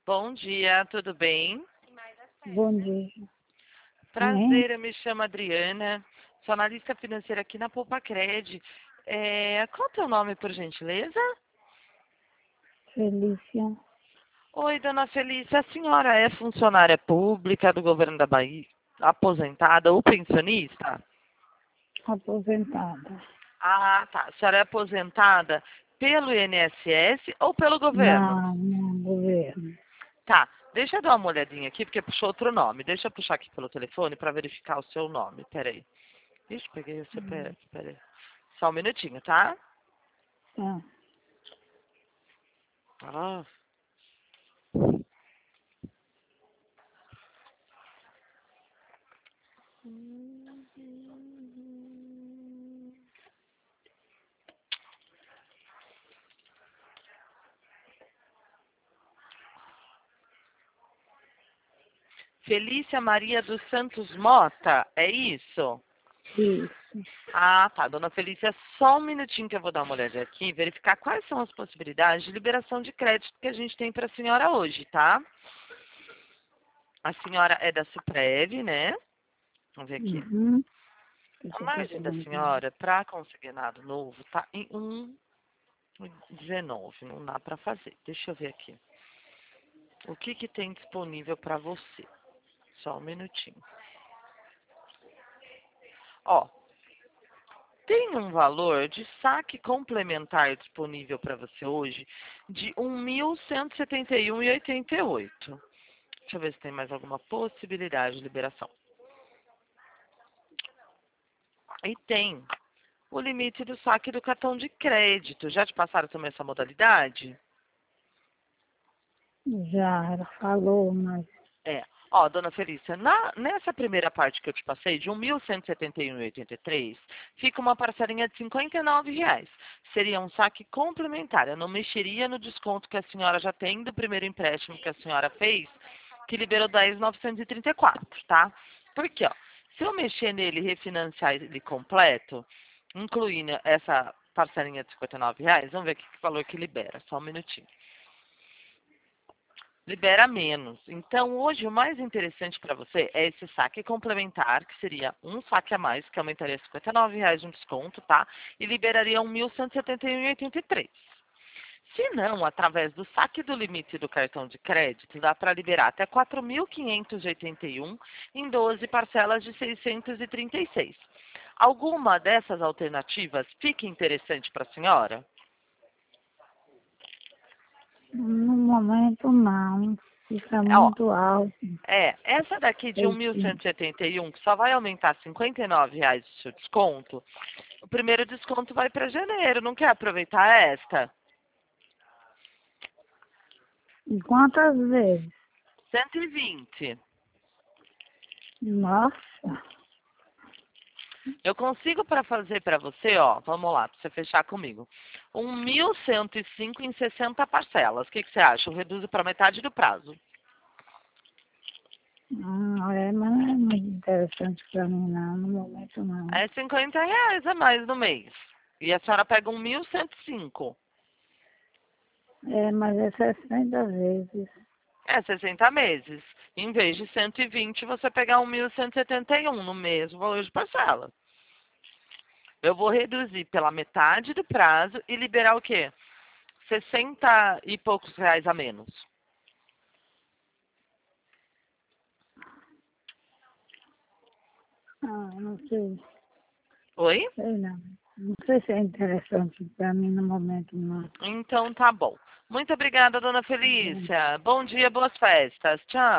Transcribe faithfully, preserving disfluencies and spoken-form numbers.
Bom dia, tudo bem? Bom dia. Hein? Prazer, eu me chamo Adriana, sou analista financeira aqui na Poupa-Cred. É, qual é o teu nome, por gentileza? Felícia, Oi, dona Felícia, a senhora é funcionária pública do governo da Bahia, aposentada ou pensionista? aposentada. Ah, tá. A senhora é aposentada pelo I N S S ou pelo governo? Não, não, governo. Tá, deixa eu dar uma olhadinha aqui, porque puxou outro nome. Deixa eu puxar aqui pelo telefone para verificar o seu nome. Peraí. Ixi, peguei o C P F, peraí. Só um minutinho, tá? Tá. Ah. Felícia Maria dos Santos Mota, é isso? Isso. Ah, tá. Dona Felícia, só um minutinho que eu vou dar uma olhada aqui, verificar quais são as possibilidades de liberação de crédito que a gente tem para a senhora hoje, tá? A senhora é da Suprev, né? Vamos ver aqui. Uhum. A Deixa eu margem da procurar. senhora para consignado novo tá em um vírgula dezenove. Não dá para fazer. Deixa eu ver aqui. O que, que tem disponível para você? Só um minutinho. Ó, tem um valor de saque complementar disponível para você hoje de um mil cento e setenta e um reais e oitenta e oito centavos. Deixa eu ver se tem mais alguma possibilidade de liberação. E tem o limite do saque do cartão de crédito. Já te passaram também essa modalidade? Já ela falou, mas É. Ó, dona Felícia, na, nessa primeira parte que eu te passei, de um mil cento e setenta e um reais e oitenta e três centavos, fica uma parcelinha de cinquenta e nove reais. Seria um saque complementar. Eu não mexeria no desconto que a senhora já tem do primeiro empréstimo que a senhora fez, que liberou dez mil novecentos e trinta e quatro, tá? Porque, ó, se eu mexer nele e refinanciar ele completo, incluindo essa parcelinha de cinquenta e nove reais, vamos ver aqui que valor que libera. Só um minutinho. Libera menos. Então, hoje, o mais interessante para você é esse saque complementar, que seria um saque a mais, que aumentaria cinquenta e nove reais no desconto, tá? E liberaria um mil cento e setenta e um reais e oitenta e três centavos. Se não, através do saque do limite do cartão de crédito, dá para liberar até quatro mil quinhentos e oitenta e um em doze parcelas de seiscentos e trinta e seis. Alguma dessas alternativas fica interessante para a senhora? no momento não. Fica Ó, muito alto. É, essa daqui de um mil cento e seiscentos. setenta e um, que só vai aumentar cinquenta e nove reais o seu desconto, o primeiro desconto vai para janeiro. Não quer aproveitar esta? E quantas vezes? cento e vinte. Nossa. Eu consigo para fazer para você, ó, vamos lá, para você fechar comigo. Um mil cento e cinco em sessenta parcelas. O que, que você acha? Eu reduzo para metade do prazo. Hum, é, mas não é muito interessante para mim não. No momento não. É cinquenta reais a mais no mês. E a senhora pega um mil cento e cinco. É, mas é sessenta vezes. É sessenta meses. Em vez de cento e vinte, você pegar um mil cento e setenta e um no mesmo valor de parcela. Eu vou reduzir pela metade do prazo e liberar o quê? Sessenta e poucos reais a menos. Ah, não sei. Oi? Sei não. Não sei se é interessante para mim no momento, não. Então tá bom. Muito obrigada, dona Felícia. Bom dia, boas festas. Tchau.